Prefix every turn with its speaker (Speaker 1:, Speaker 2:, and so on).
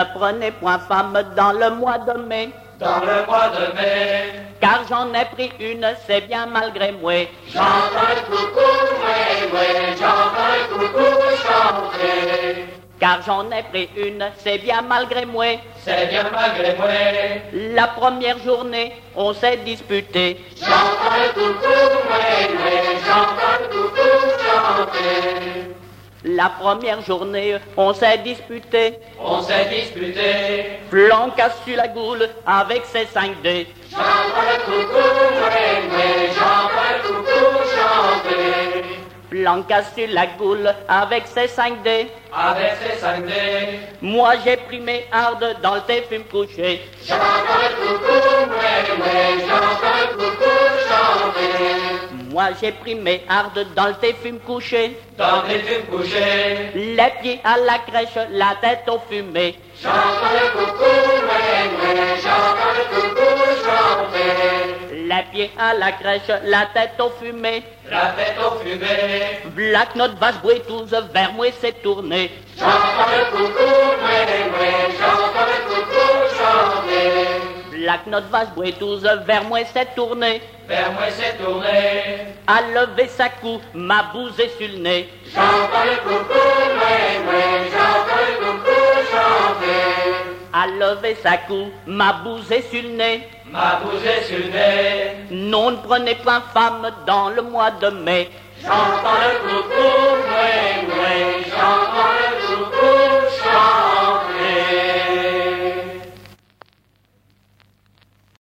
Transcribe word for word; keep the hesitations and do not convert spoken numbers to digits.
Speaker 1: Ne prenez point femme dans le mois de mai.
Speaker 2: Dans le mois de mai,
Speaker 1: Car j'en ai pris une, c'est bien malgré moi.
Speaker 2: j'entends le coucou, ouais, ouais, j'entends le coucou chanter.
Speaker 1: Car j'en ai pris une, c'est bien malgré moi.
Speaker 2: C'est bien malgré moi,
Speaker 1: La première journée, on s'est disputé.
Speaker 2: j'entends le coucou, ouais, ouais, j'entends le coucou chanter.
Speaker 1: La première journée, on s'est disputé.
Speaker 2: On s'est disputé,
Speaker 1: Flanca sur la goule avec ses cinq dés.
Speaker 2: j'entends le coucou, ouais, ouais, j'entends le coucou chanter.
Speaker 1: Flanca sur la goule avec ses cinq dés.
Speaker 2: Avec ses cinq dés,
Speaker 1: Moi j'ai pris mes hardes dans le thé fume couché.
Speaker 2: j'entends le coucou, ouais, ouais, j'entends le coucou chanter.
Speaker 1: Moi j'ai pris mes hardes dans le thé fume couché.
Speaker 2: Dans tes fumes couchés,
Speaker 1: Les pieds à la crèche, la tête au fumé.
Speaker 2: j'entends le coucou, ouais, ouais, j'entends le coucou chanter.
Speaker 1: Les pieds à la crèche, la tête au fumé.
Speaker 2: La tête au fumée,
Speaker 1: Black notre vache bruitouse vers moi s'est tournée.
Speaker 2: j'entends le coucou, ouais, ouais, j'entends le coucou chanter.
Speaker 1: Black notre vache bruitouse vers moi s'est tournée.
Speaker 2: Vers moi c'est tourné,
Speaker 1: A levé sa cou, m'a bousé sur le nez.
Speaker 2: j'entends le coucou, ouais, ouais, j'entends le coucou chanter.
Speaker 1: A levé sa cou, m'a bousé sur le nez.
Speaker 2: M'a bougé sur le nez,
Speaker 1: Non, ne prenez pas femme dans le mois de mai.
Speaker 2: j'entends le coucou, ouais, ouais, j'entends